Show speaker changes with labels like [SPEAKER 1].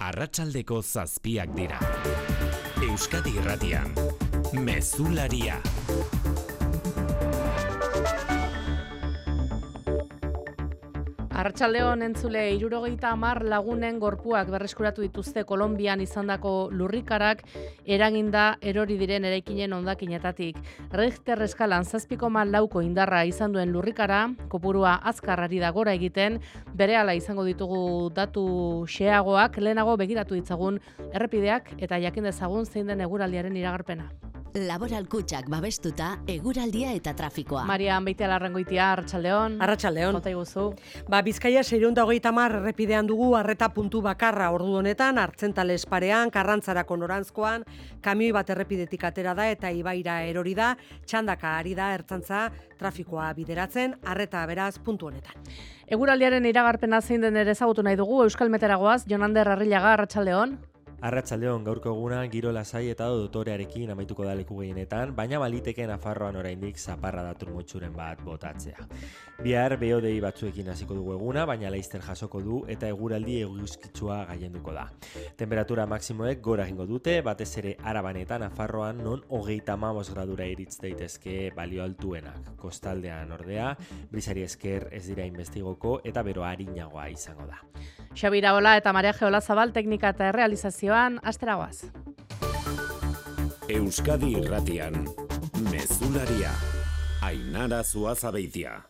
[SPEAKER 1] Arratsaldeko 7 dira. Euskadi Irratian, Mezularia.
[SPEAKER 2] Arratsaldeon entzule, 70 lagunen gorpuak berreskuratu dituzte Kolonbian izandako lurrikarak eraginda erori diren eraikinen hondakinetatik. Richter eskalan 7,4 indarra izan duen lurrikara, kopurua azkar ari da gora egiten, berehala izango ditugu datu xeagoak, lehenago begiratu ditzagun errepideak eta jakin dezagun zein den eguraldiaren iragarpena.
[SPEAKER 3] Laboral Kutxak babestuta eguraldia eta trafikoa.
[SPEAKER 2] Marian Beitialarrangoitia, arratsaldeon.
[SPEAKER 4] Arratsaldeon.
[SPEAKER 2] Jota iguzu.
[SPEAKER 4] Bizkaia 630 errepidean dugu arreta puntu bakarra ordu honetan, Artzentales parean, Karrantzarako noranzkoan, kamioi bat errepidetik atera da eta ibaira erori da, txandaka ari da ertzantza trafikoa bideratzen, arreta beraz puntu honetan.
[SPEAKER 2] Eguraldiaren iragarpena zein den ere ezagutu nahi dugu, Euskal Meteragoaz, Jonander Arrillaga, arratsaldeon.
[SPEAKER 5] Arratsaldeon, gaurko eguna giro lasai eta dotorearekin amaituko da leku gehienetan, baina baliteke Nafarroan oraindik zaparra da turmotxuren bat botatzea. Bihar behodei batzuekin hasiko dugu eguna, baina laizter jasoko du eta eguraldi eguzkitsua gailenduko da. Temperatura maksimoek gora egingo dute, batez ere Araban eta Nafarroan non 35 gradura iritz daitezke balio altuenak. Kostaldean ordea, brisari esker ez dira investigoko eta bero arinagoa izango da.
[SPEAKER 2] Xabi Iraola eta Maria Geola Zabal teknika eta errealizazioan asteragoaz.
[SPEAKER 1] Euskadi Irratian, Mezularia. Ainara Zuazabeitia.